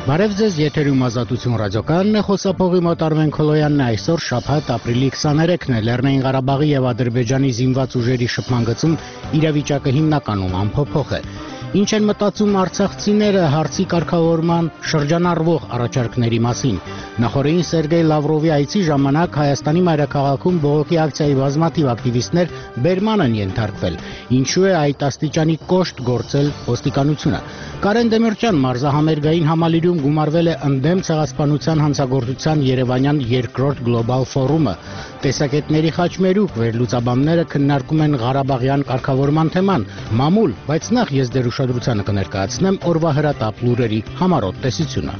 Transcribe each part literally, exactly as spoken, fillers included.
Բարև ձեզ, եթերում Ազատություն ռադիոկայանն է, խոսափողի մոտ Արմեն Քոլոյանն է, այսօր շաբաթ ապրիլի քսաներեքն է, Լեռնային Ղարաբաղի եւ Ադրբեջանի զինված ուժերի շփման գծում իրավիճակը հիմնականում անփոփոխ է։ Ինչ են մտածում արցախցիները հարցի կարգավորման շրջանառվող առաջարկների մասին։ Նախորդին Սերգեյ Լավրովի այցի ժամանակ Հայաստանի մայրաքաղաքում բողոքի ակցիայի բազմաթիվ ակտիվիստներ բերման են ենթարկվել։ Ինչու է այդ աստիճանի կոշտ գործել ոստիկանությունը։ Կարեն Դեմիրճյան մարզահամերգային համալիրում գումարվել է ընդդեմ ցեղասպանության հանցագործության Երևանյան երկրորդ գլոբալ ֆորումը։ Տեսակետների խաչմերուկ վերլուծաբանները քննարկում են Ղարաբաղյան կարգավորման թեման։ Մամուլ, բայց նախ ես դեր ուշադրությանը կներկայացնեմ օրվա հրատապ լուրերի համառոտ տեսությունը։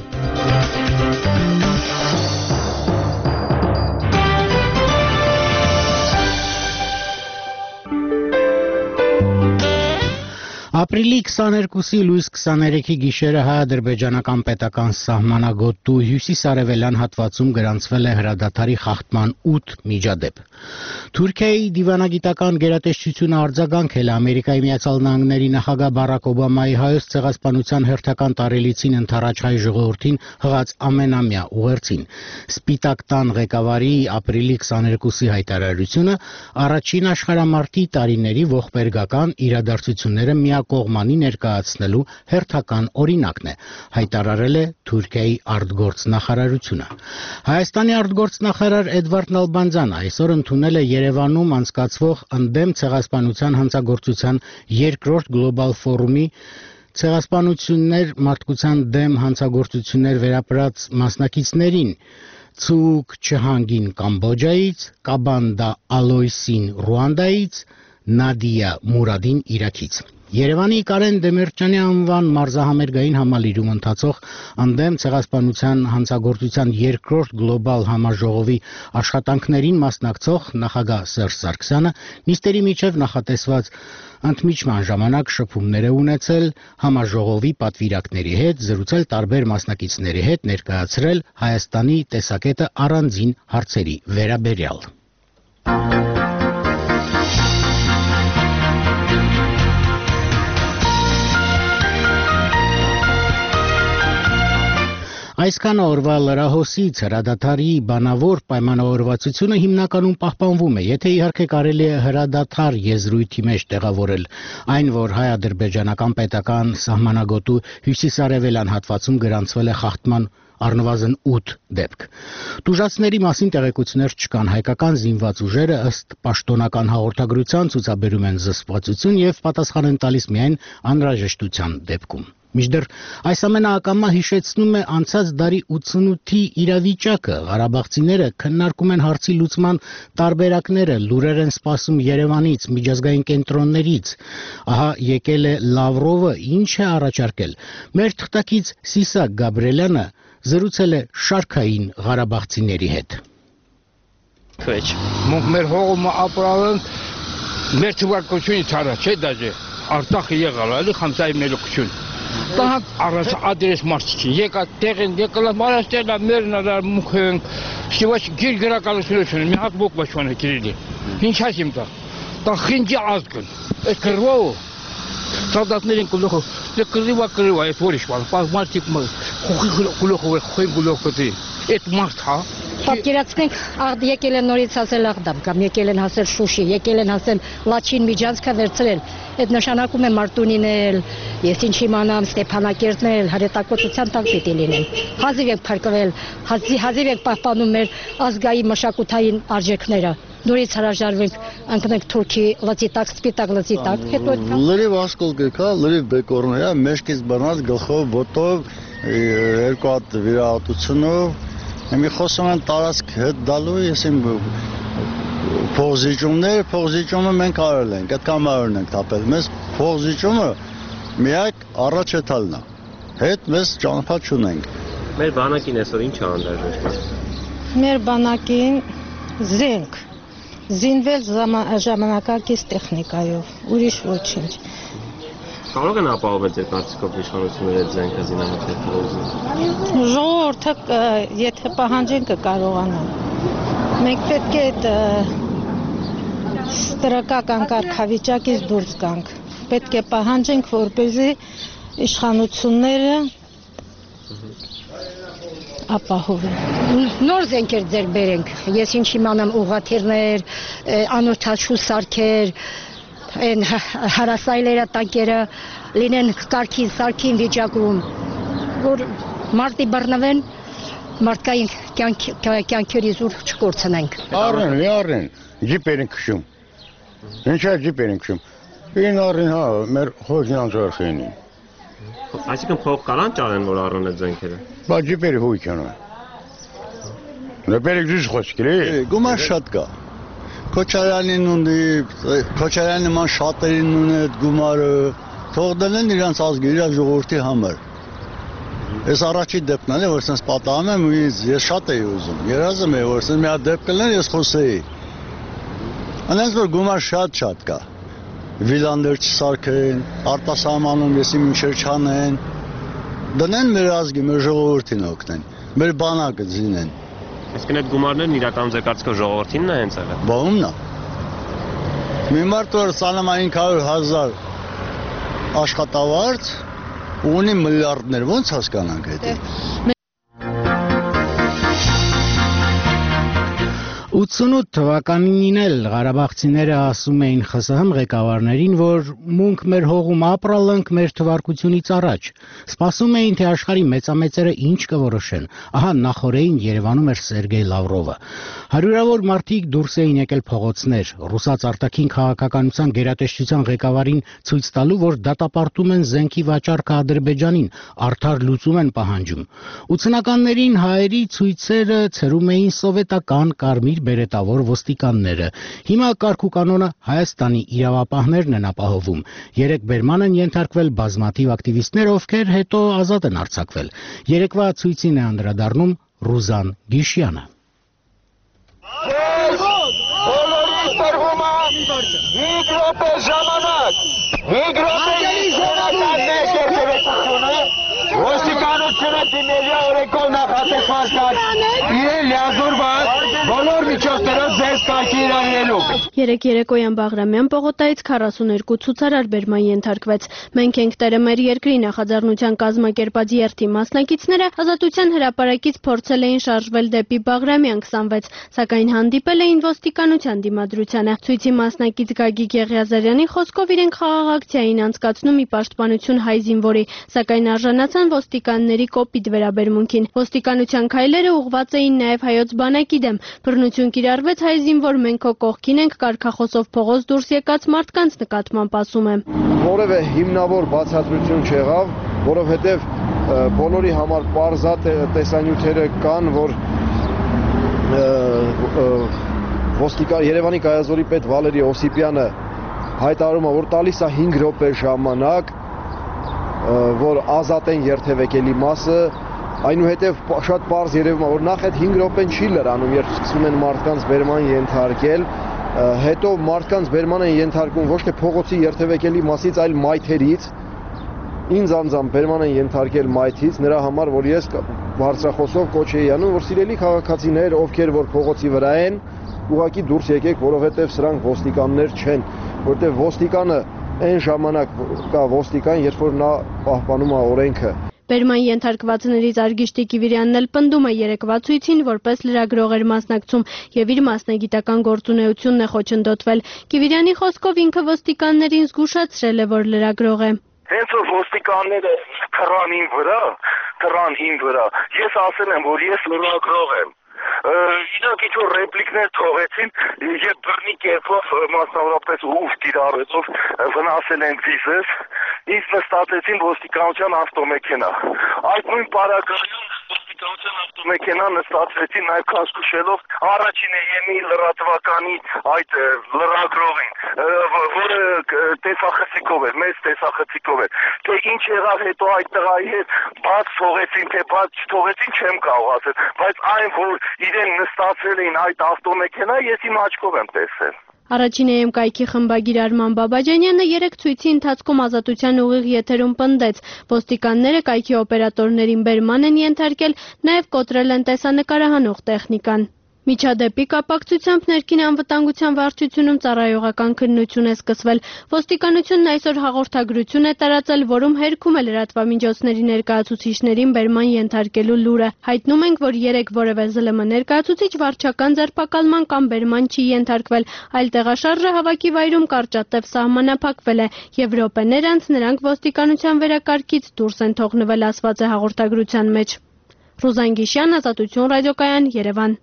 Ապրիլի քսաներկուսի լույս քսաներեքի գիշերը հայ-ադրբեջանական պետական սահմանագոտու հյուսիս-արևելյան հատվածում գրանցվել է հրադադարի խախտման ութ միջադեպ։ Թուրքիայի դիվանագիտական գերատեսչությունը արձագանքել է Ամերիկայի Միացյալ Նահանգների նախագահ Բարակ Օբամայի հայոց ցեղասպանության հերթական տարելիցին ընթരാճ հայ ժողովրդին հղած ամենամյա ուղերձին։ Սպիտակ տան ղեկավարի ապրիլի քսաներկուսի հայտարարությունը առաջին աշխարհամարտի տարիների ողբերգական իրադարձությունները միակողմանի ներկայացնելու հերթական օրինակն է, հայտարարել է Թուրքիայի արտգործնախարարությունը։ Հայաստանի արտգործնախարար Էդվարդ Նալբանդյանը այսօր ընդունել է Երևանում անցկացվող ընդդեմ ցեղասպանության հանցագործության երկրորդ գլոբալ ֆորումի ցեղասպանություններ մարդկության դեմ հանցագործություններ վերապրած մասնակիցներին Ցուկ Չհանգին Կամբոջայից, Կաբանդա Ալոյսին Ռուանդայից, Նադիա Մուրադին Իրաքից։ Երևանի Կարեն Դեմիրճյանի անվան մարզահամերգային համալիրում ընթացող ընդդեմ ցեղասպանության հանցագործության երկրորդ գլոբալ համաժողովի աշխատանքներին մասնակցող նախագահ Սերժ Սարգսյանը նիստերի միջև նախատեսված ընդմիջման ժամանակ շփումներ է ունեցել համաժողովի պատվիրակների հետ, զրուցել տարբեր մասնակիցների հետ, ներկայացրել Հայաստանի տեսակետը առանձին հարցերի վերաբերյալ։ Այսքան օրվա լրահոսից հրադադարի բանավոր պայմանավորվածությունը հիմնականում պահպանվում է, եթե իհարկե կարելի է հրադադար եզրույթի մեջ տեղավորել այն, որ հայ-ադրբեջանական պետական սահմանագոտու հյուսիսարևելյան հատվածում գրանցվել է խախտման առնվազն ութ դեպք։ Տուժածների մասին տեղեկություններ չկան, հայկական զինված ուժերը ըստ պաշտոնական հաղորդագրության ցուցաբերում են զսպվածություն եւ պատասխան են տալիս միայն անհրաժեշտության դեպքում։ Մինչդեռ այս ամենը ակամա հիշեցնում է անցած դարի ութսունութի իրավիճակը, ղարաբաղցիները քննարկում են հարցի լուծման տարբերակները, լուրեր են սպասում Երևանից, միջազգային կենտրոններից։ Ահա եկել է Լավրովը, ինչ է առաջարկել։ Մեր թղթակից Սիսակ Գաբրելյանը զրուցել է շարքային ղարաբաղցիների հետ։ Քեչ մեր հողումը ապրալն մեր թվարկությունից առաջ է դաժե Արտախը եղալ էլի խամսայի մելուկություն։ Դա առանց ադրես մարդիկ եկա տեղին եկալ մարաստելա մերնալար մուքեն շիվաչ գիր գրակալություն մի հատ բոկ բաշվանը կիրիլի ինչ ասիմ դա դա խինջի ազգն այդ կրվո солдатներին կուլոխ դե կրիվա կրիվա այդ որիշ բան մարդիկ խոխի կուլոխ խոխի կուլոխ դի այդ մարդ հա Պատկերացնենք եկել են նորից հասել Աղդամ կամ եկել են հասել Շուշի, եկել են հասել Լաչին միջանցքը վերցրել։ Այդ նշանակում է Մարտունինել, ես ինչ իմանամ, Ստեփանակերտնել, հրետակոծության տակ պիտի լինեն։ Հազիվ ենք փրկվել, հազիվ ենք պահպանում մեր ազգային մշակութային արժեքները։ Նորից հրաժարվենք, ընկնենք Թուրքի լծի տակ, սպիտակ լծի տակ, հետո լրիվ ասկոլկը կա, լրիվ բեկորն է, մեջքից բռնած գլխով, ոտով, երկու հատ վիրահատությունով Մի խոսում են տարածք հետ դալու, ես իմ փողզիջումներ, փողզիջումը մենք արել ենք, այդ կամարն ենք տապել, մեզ փողզիջումը միակ առաջ էթալն է, հետ մեզ ճանապարհ չունենք։ Մեր բանակին այսօր ինչ է անհրաժեշտ։ Մեր բանակին զենք, զինվել ժամանակակից տեխնիկայով, ուրիշ ոչինչ։ Կարող են ապահովել ձեր կարծիքով իշխանությունները այդ զենքը զինամթերքով։ Ժողովուրդը եթե պահանջեն կկարողանան։ Մենք պետք է այդ ստրակական կարգավիճակից դուրս գանք։ Պետք է պահանջենք, որպեսզի իշխանությունները ապահովում։ Նոր զենքեր ձեր բերենք։ Ես ինչ իմանամ ուղղաթիռներ, անօթաչու սարքեր, այն հարասայլերը տանկերը լինեն կարգին սարքին վիճակում, որ մարտի բռնվեն, մարդկային կյանքերի զուր չկորցնենք։ Առեն, առեն, ջիպեր են քշում։ Ինչա ջիպեր են քշում։ Ին առին հա, մեր հոգնան ծորխենին։ Այսինքն փող կանան ճարեն, որ առնեն այդ զենքերը։ Բա ջիպերը հույք են։ Նպերեք դուս խոսքրի։ Գումար շատ կա։ Քոչարյանին ունի, Քոչարյանի ման շատերին ունի այդ գումարը, թող դնեն իրանց ազգի, իրանց ժողովրդի համար։ Ես առաջի դեպքն եմ, որ sense պատահում եմ, ես շատ էի ուզում։ Երազում եմ, որ sense մի հատ դեպք կլներ, ես խոսեի։ Անենց որ գումար շատ-շատ կա։ Վիլաներ չսարքեն, արտասահմանում եսի մինչեր չանեն, դնեն մեր ազգի, մեր ժողովրդին օգնեն, մեր բանակը զինեն։ Այսինքն այդ գումարներն իրականում ձեր կարծիքով ժողովրդինն է հենց եղել։ Բա ումն է։ Մի մարդ որ ստանում է հինգ հարյուր հազար աշխատավարձ, ունի միլիարդներ, ո՞նց հասկանանք դա։ ութսունութ թվականին էլ ղարաբաղցիները ասում էին ԽՍՀՄ ղեկավարներին, որ մունք մեր հողում ապրալանք մեր թվարկությունից առաջ։ Սպասում էին, թե աշխարհի մեծամեծերը ինչ կորոշեն։ Ահա նախորդին Երևանում էր Սերգեյ Լավրովը։ Հարյուրավոր մարդիկ դուրս էին եկել փողոցներ, ռուսաց արտաքին քաղաքականության գերատեսչության ղեկավարին ցույց տալու, որ դատապարտում են զենքի վաճառքը Ադրբեջանին, արդար լուծում են պահանջում։ ութսունականներին հայերի ցույցերը ցրում էին սովետական կարմիր բերետավոր ոստիկանները։ Հիմա կարգ ու կանոնը Հայաստանի իրավապահներն են ապահովում։ Երեք բերման են ենթարկվել բազմաթիվ ակտիվիստներ, ովքեր հետո ազատ են արձակվել։ Երեկվա ցույցին է անդրադառնում Ռուզան Գիշյանը։ հինգ րոպե ժամանակ, հինգ րոպեի ժամանակներ կերտերեցությունը, ոստիկանությունը դիմելի օրենքով նախատեսված իրեն լիազորված բոլոր միջոցներով ձեզ կարգի իրավելու։ Երեք երեկոյան Բաղրամյան պողոտայից քառասուներկու ցուցարար բերման ենթարկվեց։ Մենք ենք տերը մեր երկրի նախաձեռնության կազմակերպած երթի մասնակիցները ազատության հրապարակից փորձել էին շարժվել դեպի Բաղրամյան քսանվեց, սակայն հանդիպել էին ոստիկանության դիմադրությանը։ Ցույցի մասնակից Գագիկ Եղիազարյանի խոսքով իրենք խաղաղ ակցիա էին անցկացնում ի պաշտպանություն հայ զինվորի, սակայն արժանացան ոստիկանների կոպիտ վերաբերմունքին։ Ոստիկանության քայլերը ուղղված էին նաև հայոց բանակի դեմ։ Բռնություն կիրառվեց հայ զինվոր, մենք քո կողքին ենք, կարգախոսով փողոց դուրս եկած մարդկանց նկատմամբ ասում եմ։ Որևէ հիմնավոր բացատրություն չեղավ, որովհետև բոլորի համար պարզա տեսանյութերը կան, որ ոստիկան Երևանի կայազորի պետ Վալերի Օսիպյանը հայտարարում է, որ տալիս է հինգ րոպե ժամանակ, որ ազատ են երթևեկելի մասը, այնուհետև շատ պարզ երևում է, որ նախ այդ հինգ րոպեն չի լրանում, երբ սկսում են մարդկանց բերման ենթարկել, հետո մարդկանց բերման են ենթարկում ոչ թե փողոցի երթևեկելի մասից, այլ մայթերից, ինձ անձամբ բերման են ենթարկել մայթից, նրա համար, որ ես բարձրախոսով կոչ էի անում, որ սիրելի քաղաքացիներ, ովքեր որ փողոցի վրա են, ուղղակի դուրս եկեք, որովհետև սրանք ոստիկաններ չեն, որովհետև ոստիկանը այն ժամանակ կա ոստիկան, երբ որ նա պահպանում է օրենքը։ Բերման ենթարկվածներից Արգիշտի Կիվիրյանն էլ պնդում է երեկվա ցույցին, որպես լրագրող էր մասնակցում եւ իր մասնագիտական գործունեությունն է խոչընդոտվել։ Կիվիրյանի խոսքով ինքը ոստիկաններին զգուշացրել է, որ լրագրող է։ Հենց որ ոստիկանները թռան իմ վրա, թռան իմ վրա, ես ասել եմ, որ ես լրագրող եմ։ Իրանք ինչ-որ ռեպլիկներ թողեցին եւ բռնի կերպով մասնավորապես ուժ կիրառելով վնասել են վիզս, ինձ նստացեցին ոստիկանության ավտոմեքենա։ Այդ նույն պարագայում ոստիկանության ավտոմեքենա նստացրեցին նաեւ քաշքշելով առաջին եմի լրատվականի այդ լրագրողին, որը տեսախցիկով էր, մեծ տեսախցիկով էր։ Թե ինչ եղավ հետո այդ տղայի հետ բաց թողեցին, թե բաց չթողեցին, չեմ կարող ասել, բայց այն որ իրեն նստացրել էին այդ ավտոմեքենա, ես իմ աչքով եմ տեսել։ Առաջին է էմ կայքի խմբագիր Արման Բաբաջանյանը երեք ցույցի ընթացքում ազատության ուղիղ եթերում պնդեց. ոստիկանները կայքի օպերատորներին բերման են ենթարկել, նաև կոտրել են տեսանկարահանող տեխնիկան։ Միջադեպի կապակցությամբ ներքին անվտանգության վարչությունում ծառայողական քննություն է սկսվել։ Ոստիկանությունն այսօր հաղորդագրություն է տարածել, որում հերքում է լրատվամիջոցների ներկայացուցիչներին բերման ենթարկելու լուրը։ Հայտնում ենք, որ երեք որևէ ԶԼՄ ներկայացուցիչ վարչական ձերբակալման կամ բերման չի ենթարկվել, այլ տեղաշարժը հավաքի վայրում կարճատև սահմանափակվել է, եւ րոպեներ անց նրանք ոստիկանության վերակարգից դուրս են թողնվել, ասված է հաղորդագրության մեջ։ Ռուզան Գիշյան, Ազատություն ռադիոկայան, Երևան։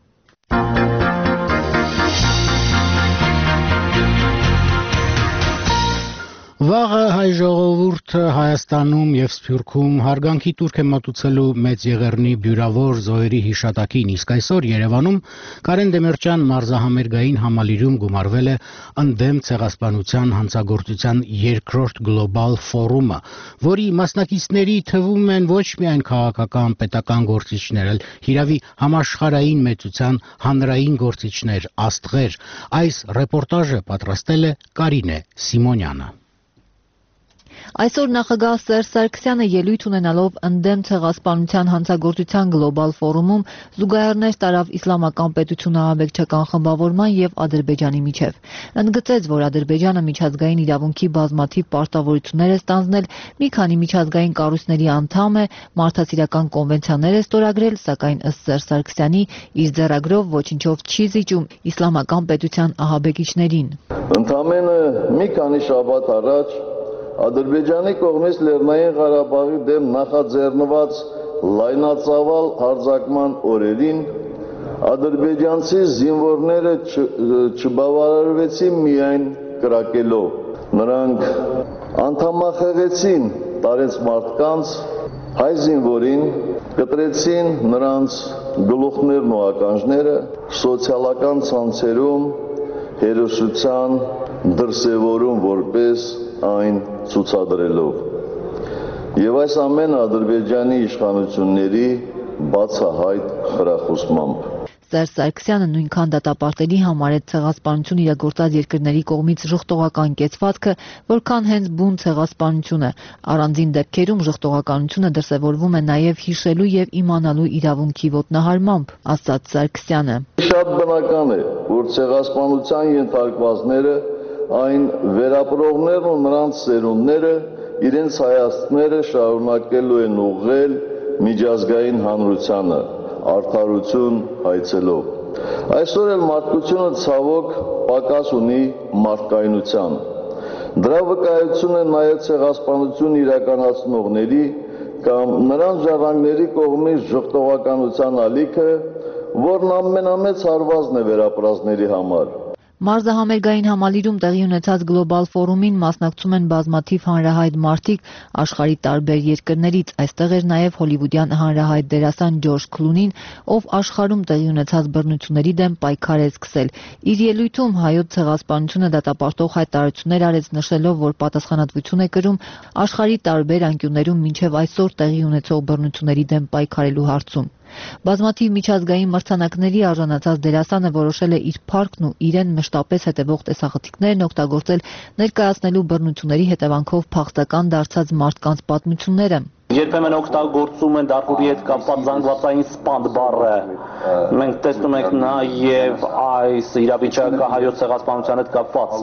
Վաղը հայ ժողովուրդը Հայաստանում եւ Սփյուռքում հարգանքի տուրք է մատուցելու Մեծ Եղեռնի բյուրավոր զոհերի հիշատակին, իսկ այսօր Երևանում Կարեն Դեմիրճյան մարզահամերգային համալիրում գումարվել է ընդդեմ ցեղասպանության հանցագործության երկրորդ գլոբալ ֆորումը, որի մասնակիցների թվում են ոչ միայն քաղաքական պետական գործիչներ, այլ հիրավի համաշխարհային մեծության հանրային գործիչներ, աստղեր։ Այս ռեպորտաժը պատրաստել է Կարինե Սիմոնյանը։ Այսօր նախագահ Սերժ Սարգսյանը ելույթ ունենալով ընդդեմ ցեղասպանության հանցագործության գլոբալ ֆորումում զուգահեռներ տարավ իսլամական պետություն ահաբեկչական խմբավորման եւ Ադրբեջանի միջև։ Ընդգծեց, որ Ադրբեջանը միջազգային իրավունքի բազմաթիվ պարտավորություններ է ստանձնել, մի քանի միջազգային կառույցների անդամ է, մարդասիրական կոնվենցիաներ է ստորագրել, սակայն ըստ Սերժ Սարգսյանի իր ձեռագրով ոչինչով չի զիջում իսլամական պետության ահաբեկիչներին։ Ընդամենը մի քանի շաբաթ առաջ Ադրբեջանի կողմից Լեռնային Ղարաբաղի դեմ նախաձեռնված լայնածավալ հարձակման օրերին ադրբեջանցի զինվորները չբավարարվեցին միայն կրակելով, նրանք անդամախեղեցին տարեց մարդկանց, հայ զինվորին, կտրեցին նրանց գլուխներն ու ականջները, սոցիալական ցանցերում հերոսության դրսևորում որպես այն ցուցադրելով։ Եվ այս ամենը Ադրբեջանի իշխանությունների բացահայտ խրախուսմամբ։ Սերժ Սարգսյանը նույնքան դատապարտելի համարեց ցեղասպանություն իրագործած երկրների կողմից ժխտողական կեցվածքը, որքան հենց բուն ցեղասպանությունը։ Առանձին դեպքերում ժխտողականությունը դրսևորվում է նաև հիշելու եւ իմանալու իրավունքի ոտնահարմամբ, ասաց Սարգսյանը։ Շատ բնական է, որ ցեղասպանության ենթարկվածները, այն վերապրողներն ու նրանց սերունդները իրենց հայացքները շարունակելու են ուղղել միջազգային հանրությանը, արդարություն հայցելով։ Այսօր էլ մարդկությունը ցավոք պակաս ունի մարդկայնության։ Դրա վկայություն է նաև ցեղասպանություն իրականացնողների կամ նրանց ժառանգների կողմից ժխտողականության ալիքը, որն ամենամեծ հարվածն է վերապրածների համար։ Մարզահամերգային համալիրում տեղի ունեցած գլոբալ ֆորումին մասնակցում են բազմաթիվ հանրահայտ մարդիկ աշխարհի տարբեր երկրներից։ Այստեղ էր նաև հոլիվուդյան հանրահայտ դերասան Ջորջ Քլունին, ով աշխարհում տեղի ունեցած բռնությունների դեմ պայքար է սկսել։ Իր ելույթում հայոց ցեղասպանությունը դատապարտող հայտարարություններ արեց, նշելով, որ պատասխանատվություն է կրում աշխարհի տարբեր անկյուններում մինչև այսօր տեղի ունեցող բռնությունների դեմ պայքարելու հարցում։ Բազմաթիվ միջազգային մրցանակների արժանացած դերասանը որոշել է իր փառքն ու իրեն մշտապես հետևող տեսախցիկներն օգտագործել ներկայացնելու բռնությունների հետևանքով փախստական դարձած մարդկանց պատմությունները։ Երբեմն օգտագործում են Դարֆուրի հետ կապված զանգվածային սպանդ բառը։ Մենք տեսնում ենք նաև այս իրավիճակը հայոց ցեղասպանության հետ կապված։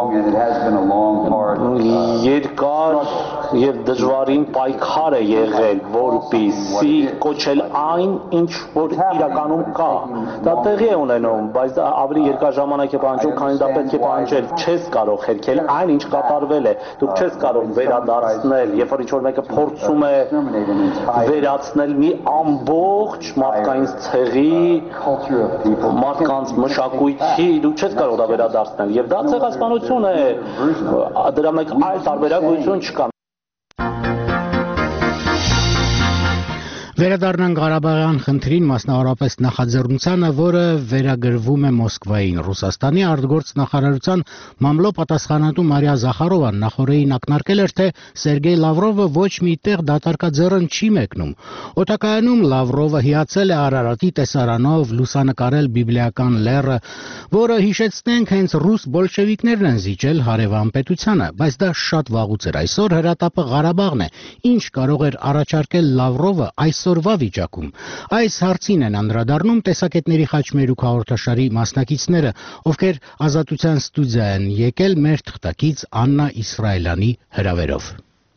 Երկար եւ դժվարին պայքար է եղել, որպեսզի կոչել այն, ինչ որ իրականում կա։ Դա տեղի է ունենում, բայց դա ավելի երկար ժամանակ է պահանջում, քանի դա պետք է պահանջել։ Չես կարող հերքել այն, ինչ կատարվել է։ Դուք չես կարող վերադարձնել, երբ որ ինչ-որ մեկը փորձում է վերացնել մի ամբողջ մարդկային ցեղի, մարդկանց մշակույթի, դուք չես կարող դա վերադարձնել, եւ դա ցեղասպանություն է, դրա մեկ այլ տարբերակություն չկա։ Վերադառնանք Ղարաբաղյան խնդրին, մասնավորապես նախաձեռնությանը, որը վերագրվում է Մոսկվային։ Ռուսաստանի արտգործ նախարարության մամլո պատասխանատու Մարիա Զախարովան նախորդին ակնարկել էր, թե Սերգեյ Լավրովը ոչ մի տեղ դատարկաձեռն չի մեկնում։ Օտակայանում Լավրովը հիացել է Արարատի տեսարանով լուսանկարել բիբլիական լեռը, որը հիշեցնենք հենց ռուս բոլշևիկներն են զիջել հարևան պետությանը, բայց դա շատ վաղուց էր։ Այսօր հրատապը Ղարաբաղն է։ Ինչ կարող էր առաջարկել Լավրովը այս այսօրվա վիճակում։ Այս հարցին են անդրադառնում տեսակետների խաչմերուկ հաղորդաշարի մասնակիցները, ովքեր Ազատության ստուդիա են եկել մեր թղթակից Աննա Իսրայելյանի հրավերով։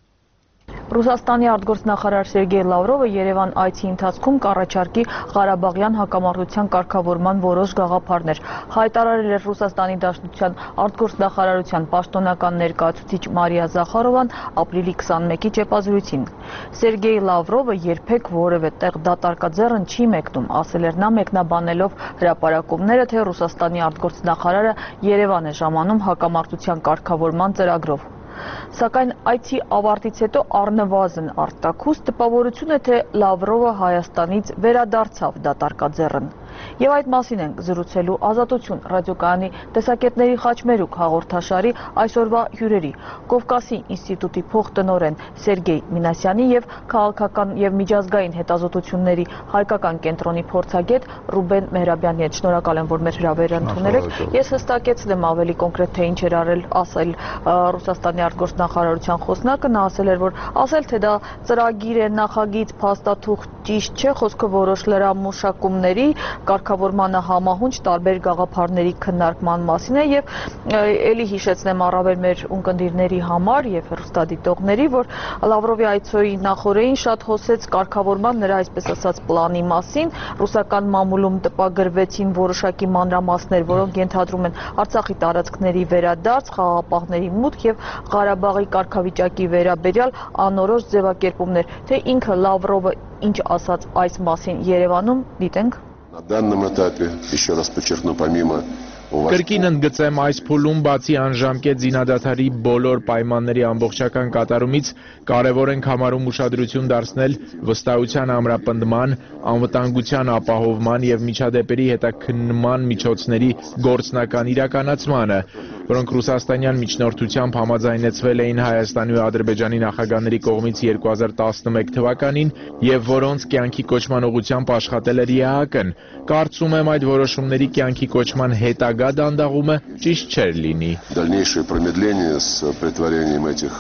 Ռուսաստանի արտգործնախարար Սերգեյ Լավրովը Երևան այցի ընթացքում կառաջարկի Ղարաբաղյան հակամարտության կարգավորման որոշ գաղափարներ։ Հայտարարել էր Ռուսաստանի Դաշնության արտգործնախարարության պաշտոնական ներկայացուցիչ Մարիա Զախարովան ապրիլի քսանմեկի ճեպազրույցին։ Սերգեյ Լավրովը երբեք որևէ տեղ դատարկաձեռն չի մեկնում, ասել էր նա մեկնաբանելով հրապարակումները, թե Ռուսաստանի արտգործնախարարը Երևան է ժամանում հակամարտության կարգավորման ծրագրով։ Սակայն այցի ավարտից հետո առնվազն արտաքուստ տպավորություն է, թե Լավրովը Հայաստանից վերադարձավ դատարկաձեռն։ Եվ այդ մասին ենք զրուցելու Ազատություն ռադիոկայանի տեսակետների խաչմերուկ հաղորդաշարի այսօրվա հյուրերի Կովկասի ինստիտուտի փոխտնօրեն Սերգեյ Մինասյանի եւ քաղաքական եւ միջազգային հետազոտությունների հայկական կենտրոնի փորձագետ Ռուբեն Մեհրաբյանի հետ։ Շնորհակալ եմ, որ մեր հրավերը ընդունել եք։ Ես հստակեցնեմ ավելի կոնկրետ թե ինչ էր արել ասել Ռուսաստանի արտգործնախարարության խոսնակը, նա ասել էր, որ ասել թե դա ծրագիր է, նախագիծ, փաստաթուղթ ճիշտ չէ, խոսքը որոշ լրամշակումների կարգավորմանը համահունչ տարբեր գաղափարների քննարկման մասին է եւ ելի հիշեցնեմ առավել մեր ունկնդիրների համար եւ հեռուստադիտողների, որ Լավրովի այցոյի նախորդին շատ խոսեց կարգավորման նրա այսպես ասած պլանի մասին, ռուսական մամուլում տպագրվեցին որոշակի մանրամասներ, որոնք ենթադրում են Արցախի տարածքների վերադարձ, խաղաղապահների մուտք եւ Ղարաբաղի կարգավիճակի վերաբերյալ անորոշ ձևակերպումներ, թե ինքը Լավրովը ինչ ասաց այս մասին Երևանում, դիտենք։ На данном этапе, еще раз подчеркну, помимо Կրկին ընդգծեմ, այս փուլում բացի անժամկետ զինադադարի բոլոր պայմանների ամբողջական կատարումից կարևոր ենք համարում ուշադրություն դարձնել վստահության ամրապնդման, անվտանգության ապահովման եւ միջադեպերի հետաքննման միջոցների գործնական իրականացմանը, որոնք ռուսաստանյան միջնորդությամբ համաձայնեցվել էին Հայաստանի ու Ադրբեջանի նախագահների կողմից երկու հազար տասնմեկ թվականին եւ որոնց կյանքի կոչման ուղղությամբ աշխատել էր ԵԱՀԿ-ն։ Կարծում եմ այդ որոշումների կյանքի կոչման հետագա դանդաղումը ճիշտ չէր լինի։ Дальнейшее промедление с претворением этих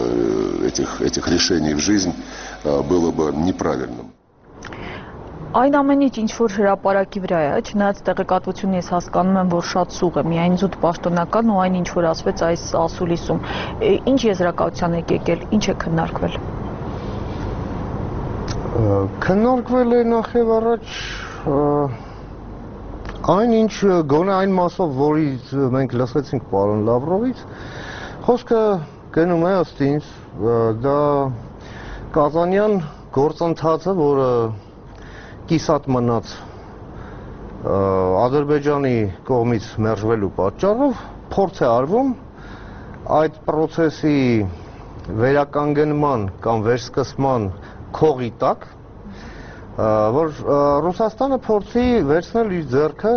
этих этих решений в жизнь было бы неправильным. Այն ամեն ինչ ինչ որ հրապարակի վրա է, չնայած տեղեկատվությունը ես հասկանում եմ, որ շատ սուղ է, միայն զուտ պաշտոնական ու այն ինչ որ ասվեց այս ասուլիսում։ Ինչ եզրակացության եք եկել, ինչ է քննարկվել։ Քննարկվել է նախ եւ առաջ այն ինչ գոնե այն մասով, որից մենք լսեցինք պարոն Լավրովից, խոսքը գնում է ըստ ինձ, դա Կազանյան գործընթացը, որը կիսատ մնաց Ադրբեջանի կողմից մերժվելու պատճառով փորձ է արվում այդ process-ի վերականգնման կամ վերսկսման քողի տակ, որ Ռուսաստանը փորձի վերցնել իր ձեռքը,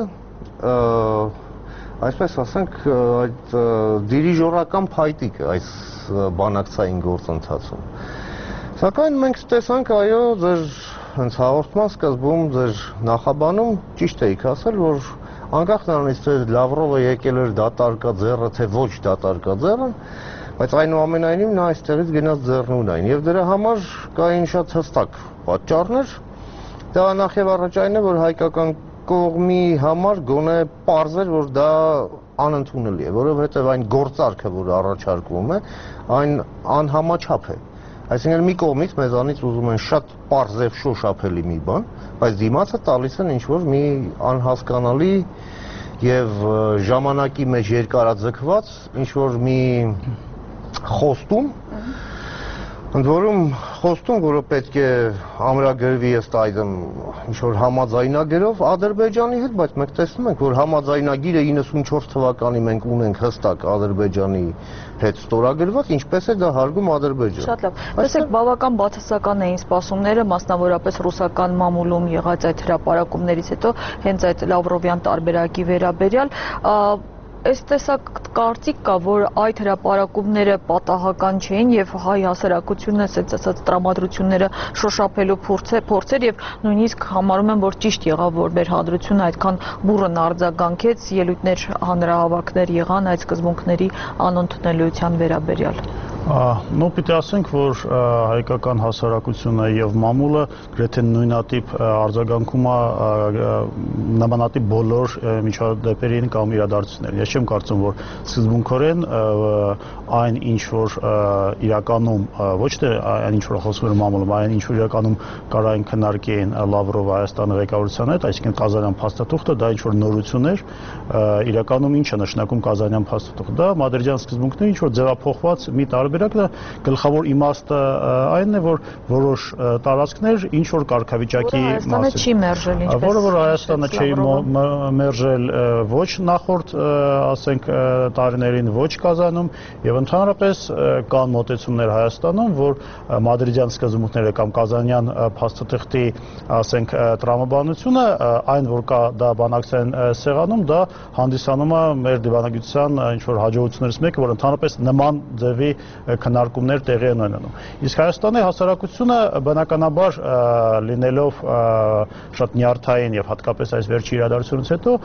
այսպես ասենք, այդ դիրիժորական փայտիկը այս բանակցային գործընթացում։ Սակայն մենք տեսանք, այո, ձեր հենց հաղորդման սկզբում ձեր նախաբանում ճիշտ էիք ասել, որ անկախ նրանից թե Լավրովը եկել էր դատարկաձեռը, թե ոչ դատարկաձեռը, բայց այնուամենայնիվ նա այստեղից գնաց ձեռնունայն եւ դրա համար կային շատ հստակ պատճառներ։ Դա նախ եւ առաջ այն է, որ հայկական կողմի համար գոնե պարզ էր, որ դա անընդունելի է, որովհետեւ այն գործարքը, որ առաջարկվում է, այն անհամաչափ է։ Այսինքն մի կողմից մեզանից ուզում են շատ պարզ եւ շոշափելի մի բան, բայց դիմացը տալիս են ինչ-որ մի անհասկանալի եւ ժամանակի մեջ երկարաձգված ինչ-որ մի խոստում, ընդ որում խոստում, որը պետք է ամրագրվի ըստ այդմ ինչ-որ համաձայնագրով Ադրբեջանի հետ, բայց մենք տեսնում ենք, որ համաձայնագիրը իննսունչորս թվականի մենք ունենք հստակ Ադրբեջանի հետ ստորագրված, ինչպես է դա հարգում Ադրբեջանը։ Շատ լավ։ Տեսեք, բավական բացասական էին սպասումները, մասնավորապես ռուսական մամուլում եղած այդ հրապարակումներից հետո, հենց այդ Լավրովյան տարբերակի վերաբերյալ, այս տեսակ կարծիք կա, որ այդ հրապարակումները պատահական չէին եւ հայ հասարակությունը ասած ասած տրամադրությունները շոշափելու փորձեր եւ նույնիսկ համարում եմ, որ ճիշտ եղավ, որ մեր հադրությունը այդքան բուռն արձագանքեց, ելույթներ, հանրահավաքներ եղան այդ սկզբունքների անընդունելիության վերաբերյալ։ Ну, պիտի ասենք, որ հայկական հասարակությունը եւ մամուլը գրեթե նույնատիպ արձագանքում է նմանատիպ բոլոր միջադեպերին կամ իրադարձություններին։ Ես չեմ կարծում, որ սկզբունքորեն այն ինչ որ իրականում ոչ թե այն ինչ որ խոսում էր մամուլը, այն ինչ որ իրականում կարային քննարկեին Լավրովը Հայաստանի ղեկավարության հետ, այսինքն Կազանյան փաստաթուղթը դա ինչ որ նորություն էր, իրականում ինչ է նշանակում Կազանյան փաստաթուղթը։ Դա Մադրիդյան սկզբունքն է, ինչ որ ձևափոխված մի տարբերակը գլխավոր իմաստը այն է, որ որոշ տարածքներ ինչ որ կարգավիճակի մասին չի մերժել, ինչպես որը որ Հայաստանը չի մերժել ոչ նախորդ, ասենք, տարիներին, ոչ Կազանում եւ ընդհանրապես կան մոտեցումներ Հայաստանում, որ Մադրիդյան սկզբունքները կամ Կազանյան փաստաթղթի, ասենք, տրամաբանությունը, այն որ կա դա բանակցային սեղանում, դա հանդիսանում է մեր դիվանագիտության ինչ որ հաջողություններից մեկը, որ ընդհանրապես նման ձևի քննարկումներ տեղի են ունենում։ Իսկ Հայաստանի հասարակությունը բնականաբար լինելով շատ նյարդային եւ հատկապես այս վերջի իրադարձությունից հետո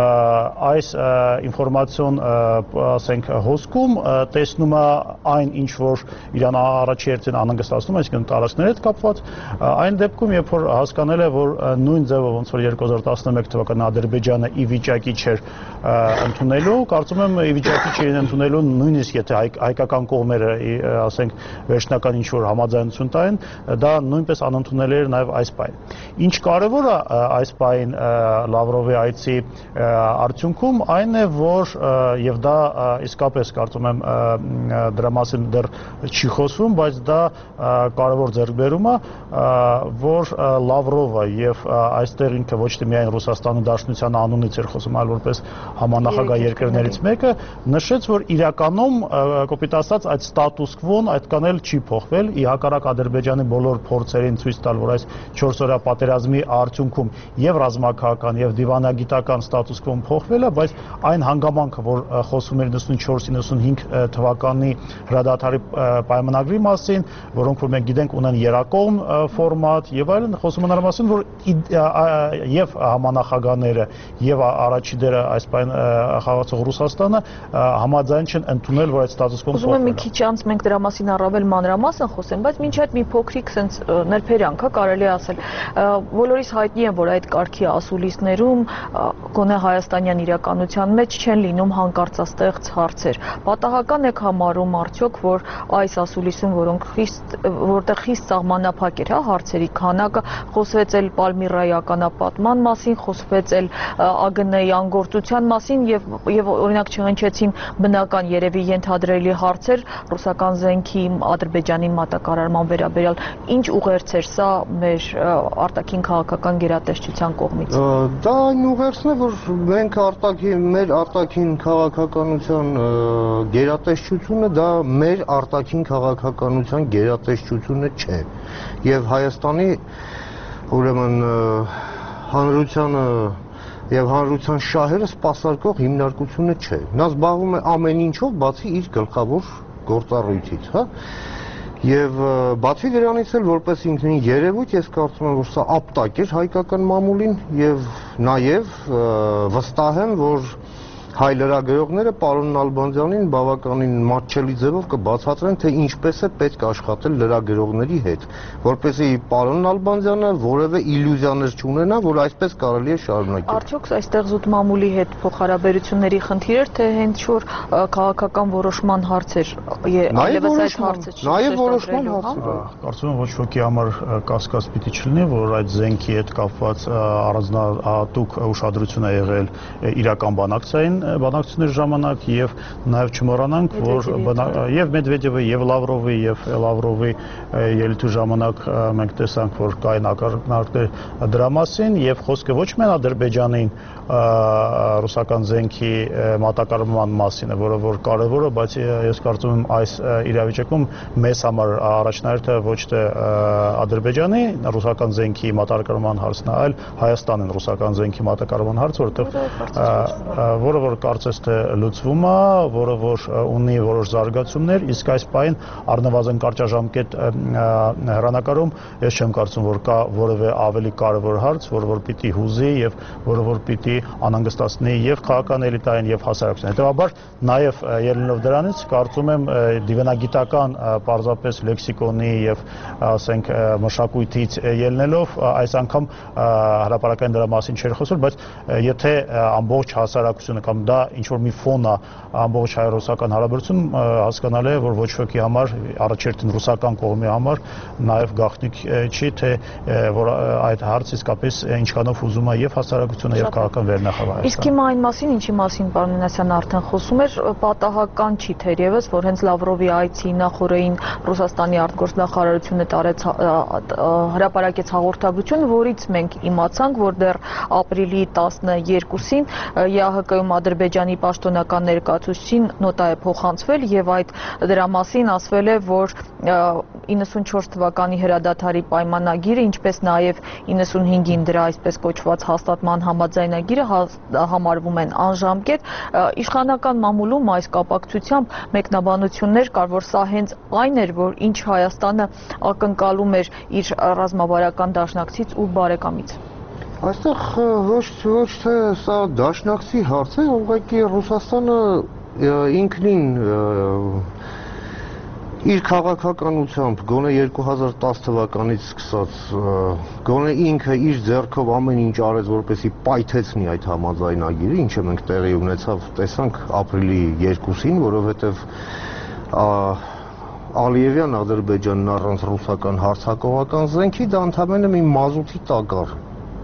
այս ինֆորմացիոն, ասենք, հոսքում տեսնում է այն ինչ որ իրան առաջի հերթին անհանգստացնում, այսինքն տարածքների հետ կապված, այն դեպքում, երբ որ հասկանել է, որ նույն ձևով ոնց որ երկու հազար տասնմեկ թվականին Ադրբեջանը ի վիճակի չէր ընդունելու, կարծում եմ ի վիճակի չէին ընդունելու նույնիսկ եթե հայկական կողմերը, ասենք, վերջնական ինչ որ համաձայնություն տային, դա նույնպես անընդունելի էր նաև այս պահին։ Ինչ կարևոր է այս պահին Լավրովի այցի արդյունքում, այն է, որ եւ դա իսկապես կարծում եմ դրա մասին դեռ չի խոսվում, բայց դա կարևոր ձեռքբերում է, որ Լավրովը եւ այստեղ ինքը ոչ թե միայն Ռուսաստանի Դաշնության անունից էր խոսում, այլ որպես համանախագահ երկրներից մեկը, նշեց, որ իրականում կոպիտ ասած այդ ստատուս քվոն այդքան էլ չի փոխվել, ի հակառակ Ադրբեջանի բոլոր փորձերին ցույց տալ, որ այս չորսօրյա պատերազմի արդյունքում եւ ռազմաքաղաքական եւ դիվանագիտական ստատուս քվոն փոխվել է, բայց այն հանգամանքը, որ խոսում էր նվեցունչորս իննսունհինգ թվականի հրադադարի պայմանագրի մասին, որոնք որ մենք գիտենք ունեն երակողմ ֆորմատ եւ այլն, խոսում են մասին, որ եւ համանախագահները եւ առաջի դերը այս պայն խաղացող Ռուսաստանը համաձայն չեն ընդունել, որ այդ ստատուս քվոն Ուզում եմ մի քիչ անց մենք դրա մասին առավել մանրամասն խոսենք, բայց մինչ այդ մի փոքրիկ sense ներբերянք, հա, կարելի է ասել։ Բոլորիս հայտնի է, որ այդ կարգի ասուլիսներում գոնե հայաստանյան իրականության մեջ չեն լինում հանկարծաստեղծ հարցեր։ Պատահական եք համարում արդյոք, որ այս ասուլիսում, որոնք խիստ որտեղ խիստ սահմանափակ էր, հա, հարցերի քանակը, խոսվեց էլ Պալմիրայի ականապատման մասին, խոսվեց էլ ԱԳՆ-ի անգործության մասին եւ եւ օրինակ չհնչեցին բնական երևի ենթադրելի հարցեր ռուսական զենքի Ադրբեջանի մատակարարման վերաբերյալ։ Ինչ ուղերձ էր սա մեր արտաքին քաղաքական գերատեսչության կողմից։ Դա այն ուղերձն է, որ մենք արտաքին մեր արտաքին քաղաքականության գերատեսչությունը դա մեր արտաքին քաղաքականության գերատեսչությունը չէ։ Եվ Հայաստանի ուրեմն հանրությանը եւ հանրության շահերը սպասարկող հիմնարկությունը չէ։ Նա զբաղվում է ամեն ինչով, բացի իր գլխավոր գործառույթից, հա։ Եվ բացի դրանից էլ որպես ինքնին երևույթ ես կարծում եմ, որ սա ապտակ էր հայկական մամուլին եւ նաեւ վստահ եմ, որ հայ լրագրողները պարոն Նալբանդյանին բավականին մատչելի ձևով կբացատրեն, թե ինչպես է պետք աշխատել լրագրողների հետ, որպեսզի պարոն Նալբանդյանը որևէ իլյուզիաներ չունենա, որ այսպես կարելի է շարունակել։ Արդյոք այստեղ զուտ մամուլի հետ փոխհարաբերությունների խնդիր էր, թե հենց որ քաղաքական որոշման հարցեր, այլևս այդ հարցը չի։ Նաեւ որոշման հարցեր։ Կարծում եմ ոչ ոքի համար կասկած պիտի չլինի, որ այդ զենքի հետ կապված առանձնահատուկ ուշադրություն է եղել իրական բանակցային բանակցությունների ժամանակ եւ նաեւ չմոռանանք, որ եւ Մեդվեդևի եւ Լավրովի եւ Լավրովի ելույթի ժամանակ մենք տեսանք, որ կային ակնարկներ դրա մասին եւ խոսքը ոչ միայն Ադրբեջանին ռուսական զենքի մատակարարման մասին է, որը որ կարևոր է, բայց ես կարծում եմ այս իրավիճակում մեզ համար առաջնահերթը ոչ թե Ադրբեջանի ռուսական զենքի մատակարարման հարցն է, այլ Հայաստանի ռուսական զենքի մատակարարման հարցը, որտեղ որը որ որ կարծես թե լուծվում է, որը որ ունի որոշ զարգացումներ, իսկ այս պահին առնվազն կարճաժամկետ հեռանկարում ես չեմ կարծում, որ կա որևէ ավելի կարևոր հարց, որը որ պիտի հուզի եւ որը որ պիտի անհանգստացնի եւ քաղաքական էլիտային եւ հասարակությանը։ Հետեւաբար նաեւ ելնելով դրանից կարծում եմ դիվանագիտական պարզապես լեքսիկոնի եւ ասենք մշակույթից ելնելով այս անգամ հրապարակային դրա մասին չէր խոսել, բայց եթե ամբողջ հասարակությունը կամ դա ինչ որ մի ֆոն է ամբողջ հայ-ռուսական հարաբերությունում հասկանալ է, որ ոչ ոքի համար առաջերտին ռուսական կողմի համար նաև գաղտնիք չի, թե որ այդ հարցը իսկապես ինչքանով ուզում է եւ հասարակությունը եւ քաղաքական վերնախավը։ Իսկ հիմա այն մասին, ինչի մասին պարոն Մինասյանը արդեն խոսում էր, պատահական չի թերևս, որ հենց Լավրովի այցի նախորդին Ռուսաստանի արտգործնախարարությունը տարեց հրապարակեց հաղորդագրություն, որից մենք իմացանք, որ դեռ ապրիլի տասներկուսին ԵԱՀԿ-ում Ադրբեջանի պաշտոնական ներկայացուցչին նոտա է փոխանցվել եւ այդ դրա մասին ասվել է, որ իննսունչորս թվականի հրադադարի պայմանագիրը, ինչպես նաեւ իննսունհինգին դրա այսպես կոչված հաստատման համաձայնագիրը համարվում են անժամկետ։ Իշխանական մամուլում այս կապակցությամբ մեկնաբանություններ կար, որ սա հենց այն էր, որ ինչ Հայաստանը ակնկալում էր իր ռազմավարական դաշնակցից ու բարեկամից։ Այստեղ ոչ ոչ թե սա դաշնակցի հարց է, ուղղակի Ռուսաստանը ինքնին իր քաղաքականությամբ գոնե երկու հազար տասը թվականից սկսած գոնե ինքը իր ձեռքով ամեն ինչ արեց, որպեսզի պայթեցնի այդ համաձայնագիրը, ինչը մենք տեղի ունեցավ, տեսանք ապրիլի երկուսին, որովհետև Ալիևյան Ադրբեջանն առանց ռուսական հարձակողական զենքի դա ընդամենը մի մազութի տակառ։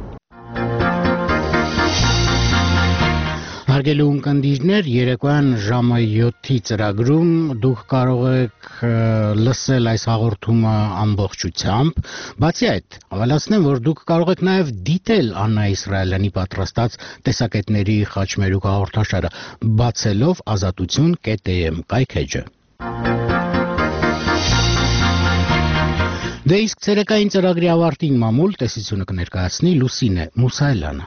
Հարգելի ունկնդիրներ, երեկոյան ժամը յոթի ծրագրում դուք կարող եք լսել այս հաղորդումը ամբողջությամբ, բացի այդ, ավելացնեմ, որ դուք կարող եք նաև դիտել Աննա Իսրայելյանի պատրաստած տեսակետների խաչմերուկ հաղորդաշարը, բացելով ազատություն կետ am կայքէջը։ Դե իսկ ցերեկային ծրագրի ավարտին մամուլ տեսությունը կներկայացնի Լուսինե Մուսայելյանը։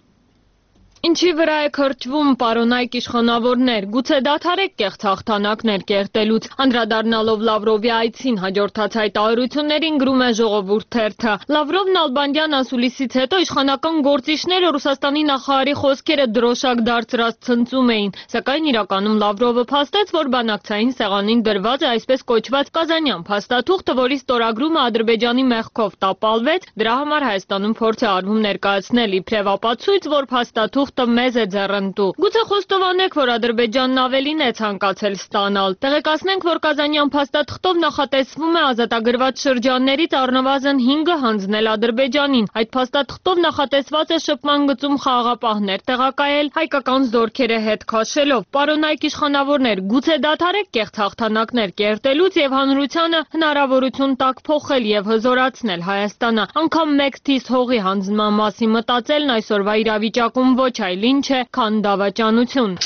Ինչի վրա է քրճվում պարոնայք իշխանավորներ, գուցե դադարեք կեղծ հաղթանակներ կերտելուց, անդրադառնալով Լավրովի այցին հաջորդած հայտարարություններին գրում է Ժողովուրդ թերթը։ Լավրովն Ալբանդյան ասուլիսից հետո իշխանական գործիչները Ռուսաստանի նախարարի խոսքերը դրոշակ դարձրած ցնծում էին, սակայն իրականում Լավրովը փաստեց, որ բանակցային սեղանին դրված է այսպես կոչված Կազանյան փաստաթուղթը, որի ստորագրումը Ադրբեջանի մեղքով տապալվեց, դրա համար Հայաստանում փորձ է արվում ներկայացնել իբրև ապացույց, որ փաստաթուղթ մեզ է ձեռնտու։ Գուցե խոստովանեք, որ Ադրբեջանն ավելին է ցանկացել ստանալ։ Տեղեկացնենք, որ Կազանյան փաստաթղթով նախատեսվում է ազատագրված շրջաններից առնվազն հինգը հանձնել Ադրբեջանին։ Այդ փաստաթղթով նախատեսված է շփման գծում խաղաղապահներ տեղակայել հայկական զորքերը հետ քաշելով։ Պարոնայք իշխանավորներ, գուցե դադարեք կեղծ հաղթանակներ կերտելուց եւ հանրությանը հնարավորություն տակ փոխել եւ հզորացնել Հայաստանը։ Անգամ մեկ թիվ հողի հանձնման մասին մտածելն այսօրվա իրավիճակում ոչ այլ ինչ է, քան դավաճանություն։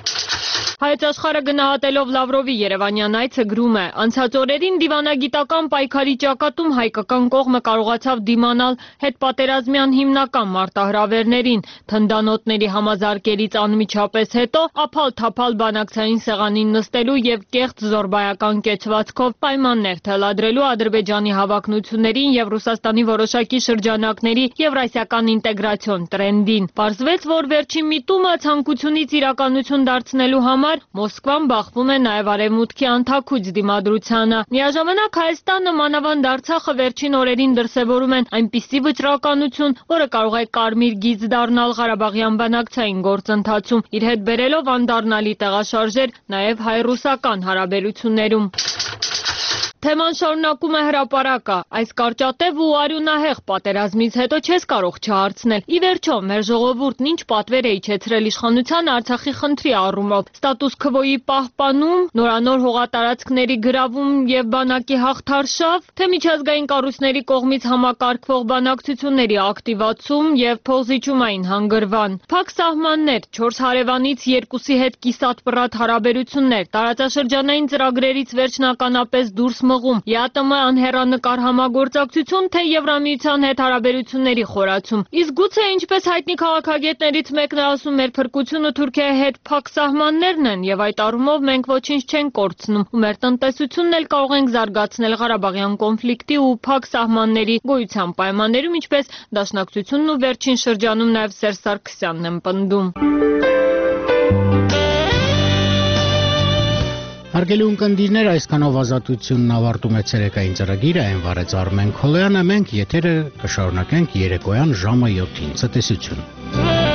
Հայոց աշխարհը գնահատելով Լավրովի Երևանյան այցը գրում է. անցած օրերին դիվանագիտական պայքարի ճակատում հայկական կողմը կարողացավ դիմանալ հետպատերազմյան հիմնական մարտահրավերներին, թնդանոթների համազարկերից անմիջապես հետո ափալ-թափալ բանակցային սեղանին նստելու եւ կեղծ զորբայական կեցվածքով պայմաններ թելադրելու Ադրբեջանի հավակնություններին եւ Ռուսաստանի որոշակի շրջանակների եվրասիական ինտեգրացիոն տրենդին։ Պարզվեց, որ վերջին միտումը ցանկությունից իրականություն դարձնելու համար Մոսկվան բախվում է նաև արևմուտքի անթաքույց դիմադրությանը։ Միաժամանակ Հայաստանը, մանավանդ Արցախը վերջին օրերին դրսևորում են այնպիսի վճռականություն, որը կարող է կարմիր գիծ դառնալ Ղարաբաղյան բանակցային գործընթացում, իր հետ բերելով անդառնալի տեղաշարժեր նաև հայ-ռուսական հարաբերություններում։ Թեման շարունակում է հրապարակը, այս կարճատև ու արյունահեղ պատերազմից հետո չես կարող չհարցնել։ Ի վերջո, մեր ժողովուրդն ինչ պատվեր է իջեցրել իշխանության Արցախի խնդրի առումով, ստատուս քվոյի պահպանում, նորանոր հողատարածքների գրավում եւ բանակի հաղթարշավ, թե միջազգային կառույցների կողմից համակարգվող բանակցությունների ակտիվացում եւ փոխզիջումային հանգրվան։ Փակ սահմաններ, չորս հարևանից երկուսի հետ կիսատ պռատ հարաբերություններ, տարածաշրջանային ծրագրերից վերջնականապես դուրս մղում, ԵԱՏՄ անհեռանկար համագործակցություն, թե Եվրամիության հետ հարաբերությունների խորացում։ Իսկ գուցե ինչպես հայտնի քաղաքագետներից մեկն է ասում, մեր փրկությունը Թուրքիայի հետ փակ սահմաններն են, եւ այդ առումով մենք ոչինչ չենք կորցնում, ու մեր տնտեսությունն էլ կարող ենք զարգացնել Ղարաբաղյան կոնֆլիկտի ու փակ սահմանների գոյության պայմաններում, ինչպես Դաշնակցությունն ու վերջին շրջանում նաեւ Սերժ Սարգսյանն են պնդում։ Հարգելի ունկնդիրներ, այսքանով ազատությունն ավարտում է ցերեկային ծրագիրը, այն վարեց Արմեն Քոլոյանը, մենք եթերը կշարունակենք երեկոյան ժամը յոթին։ Ցտեսություն։